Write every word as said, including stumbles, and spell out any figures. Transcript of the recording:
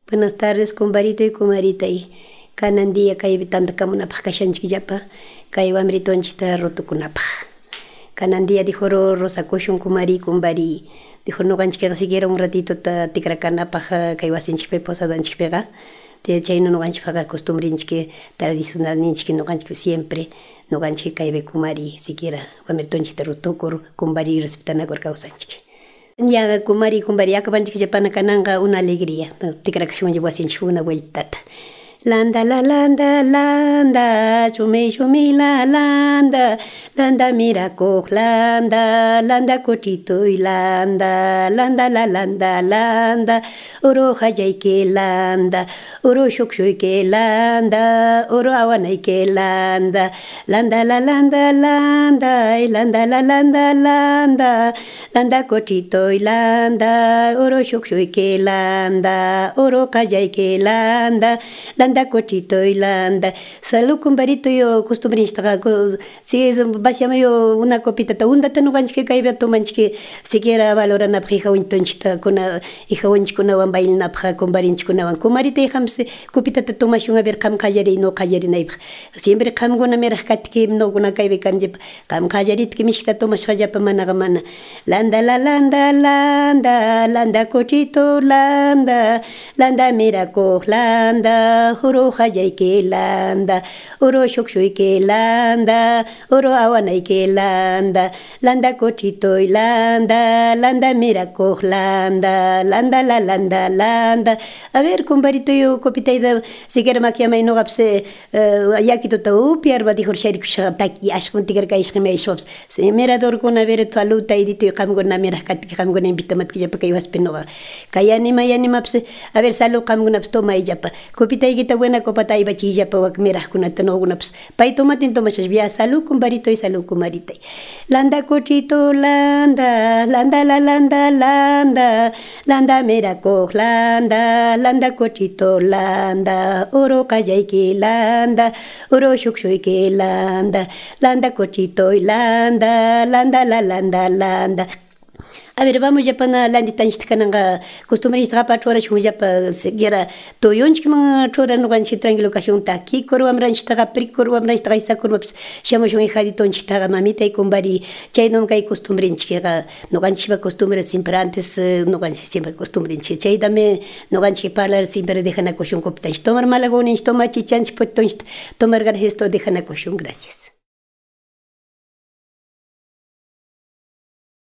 Buenas tardes, comparito y comarita. Y kanan día kay tanta kamunapaj kashanchikllapa kay wamritonchikta rutukunapaj. Kanan día dijo rosakushun kumari kumbari. Dijo nuqanchikqa siquiera un ratito ta tikrakanapaj kay wasinchikpi posadanchikpiqa. Chayno nuqanchikqa costumbrinchik tradicional ninchik nuqanchik siempre nuqanchik kaypi kumari siquiera wamritonchikta rutukur kumbari respetanakur kawsanchik. Ya kumari kumbari akapanchikllapana kananqa una alegría tikrakashunchik wasinchik una vueltata. Landa la landa landa chumi chumi la landa landa miracoq landa landa cochito y landa landa la landa landa oro hayayke landa oro shukshuyke landa oro awanayke landa landa la landa landa landa la landa landa landa cochito y landa oro shukshuyke landa oro hayayke landa landa cochito y landa. Salud comparito yo costumbre instaga si es basiama yo una copita ta unda ta nuganchke kaybe tomanchke siquiera valora na prija untonchita kuna hija unchkuna wan bail na prija combarinchkuna wan comarita hamse copita ta tomashun a ver kam kayari no kayari naib siempre kam gona merah katke no guna kaybe kanjip kam kayarit ke mishkita tomash kayapa mana gamana landa la landa landa landa cochito landa landa miraco landa oro hayayke landa oro shukshuyke landa oro awanayke landa landa cochito y landa landa miracoq landa landa la landa landa a ver comparito yo copitaida siquiera maquiamay no gapse yakito ta upiar ba dijo sharik shatak yashkun tigar kaishkme shops se mirador con a ver tu aluta y dito kam gona mira kat kam gona invitamat ki japa kay waspenoga kayani mayani mapse a ver salu kam gona toma y japa copitay kita buena copata y bachilla pa wak mira kuna tano gunaps pay tomatin tomasas via salud comparito y salud comarita landa cochito landa landa la landa landa landa miracoq landa landa cochito landa oro kayayke landa oro shukshuyke landa landa cochito y landa landa la landa landa. A ver, vamos ya para la landita kananga costumbre esta para chora shunja pa seguira toyonchik mga chora no ganchi tranquilo kashun ta ki koru amran sta pri koru amran sta isa koru shamo shun hadi tonchik ta mamita y kumbari chay nom kai costumbre nchika no ganchi ba costumbre siempre antes no ganchi siempre costumbre nchika chay dame no ganchi parlar siempre dejan a koshun kopta tomar malagon tomar chichanch pot tomar gar gesto dejan a koshun gracias.